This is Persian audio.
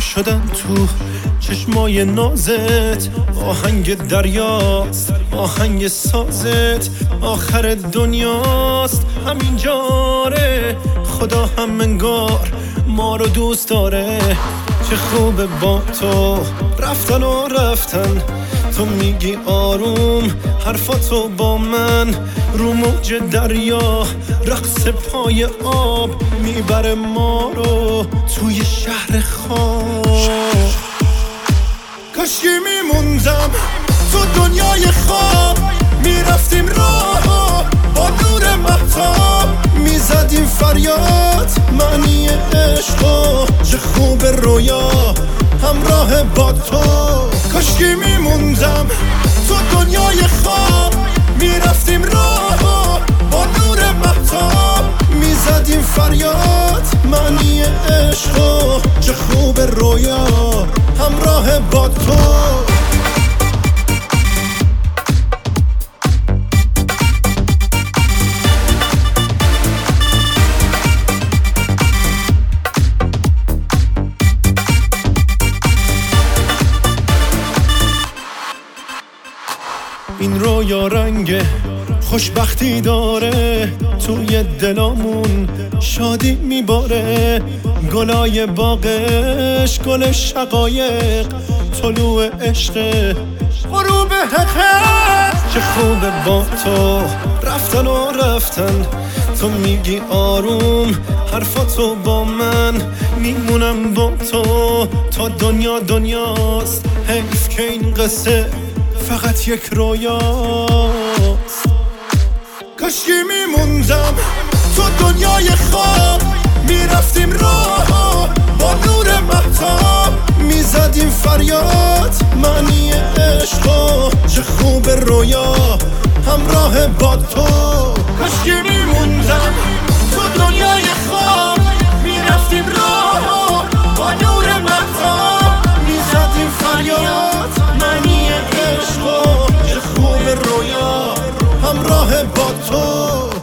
شدم تو چشمای نازت، آهنگ دریاست آهنگ سازت، آخر دنیاست همین جاره. خدا هم انگار ما رو دوست داره. چه خوبه با تو رفتن و رفتن، تو میگی آروم حرفاتو با من، رو موج دریا رقص پای آب میبره ما رو توی شهر خواب. کاشکی میموندم تو دنیای خواب، میرفتیم راه با نور مهتاب، میزدیم فریاد معنی عشق، چه خوب رویا همراه با تو. کاشکی میموندم تو دنیای خواب، میرفتیم راه با نور مهتاب، میزدیم فریاد معنی عشق، چه خوب رویا همراه با تو. این رویا رنگ خوشبختی داره، توی دلامون شادی میباره، گلای باغش گل شقایق، طلوع عشق غروب حقیقت. چه خوبه با تو رفتن و رفتن، تو میگی آروم حرفاتو با من، میمونم با تو تا دنیا دنیاست. حیف که این قصه فقط یک رویاست. کاشکی میموندم تو دنیای خواب، میرفتیم راه با نور مهتاب، میزدیم فریاد معنی عشق، چه خوب رویا همراه با تو. کاشکی میموندم تو دنیای خواب، میرفتیم راه با نور مهتاب، میزدیم فریاد معنی عشق، چه خوب رویا همراه با تو.